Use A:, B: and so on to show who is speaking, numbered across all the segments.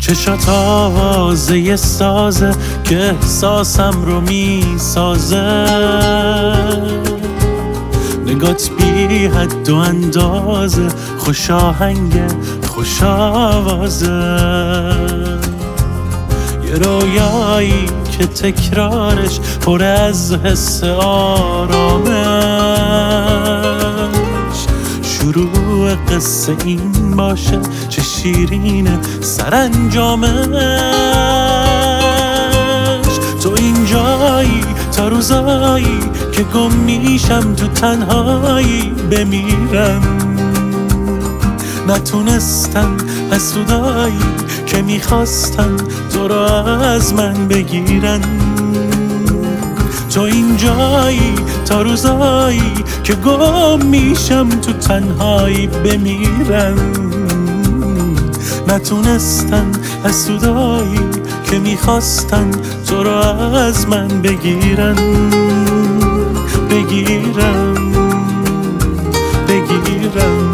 A: چشات آوازه یه سازه که احساسم رو میسازه، نگات بی حد و اندازه، خوش آهنگ خوش آوازه، یه رویایی که تکرارش پر از حس آرامش، شروع قصه این باشه چه شیرینه سرانجامش. تو اینجایی تا روزایی که گم میشم تو تنهایی بمیرم، نتونستن حسودایی که میخواستن تو را از من بگیرن. تو اینجایی تا روزایی که گم میشم تو تنهایی بمیرم، نتونستن حسودایی که میخواستن تو را از من بگیرن بگیرن بگیرن.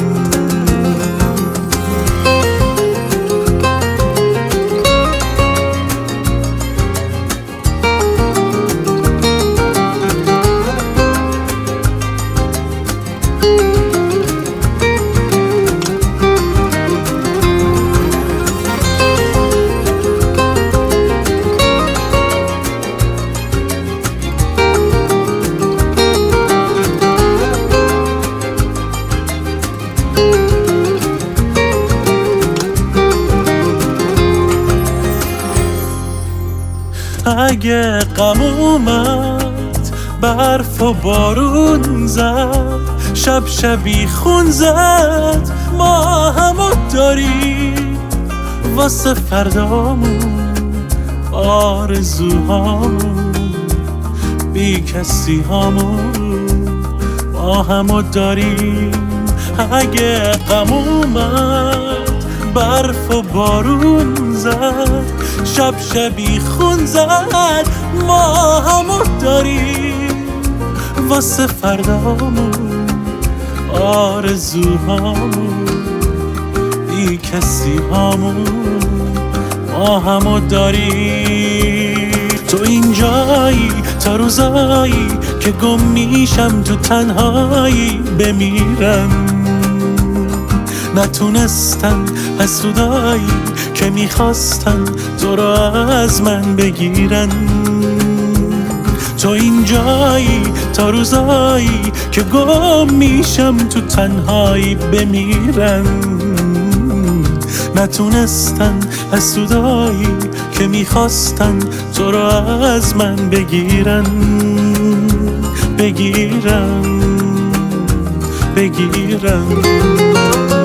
A: اگه غم اومد برف و بارون زد، شب شبی خون زد، ما همو داریم واسه فردامون، آرزوهامون بی کسی هامون، ما همو داریم. اگه غم اومد برف و بارون زد، شب شبی خون زد، ما همو داریم واسه فردامون، آرزوهامون بی کسی هامون، ما همو داریم. تو اینجایی تا روزایی که گم میشم تو تنهایی بمیرم، نتونستن حسودایی که میخواستن تو را از من بگیرن. تو اینجایی تا روزایی که گم میشم تو تنهایی بمیرم، نتونستن حسودایی که میخواستن تو را از من بگیرن بگیرن بگیرن.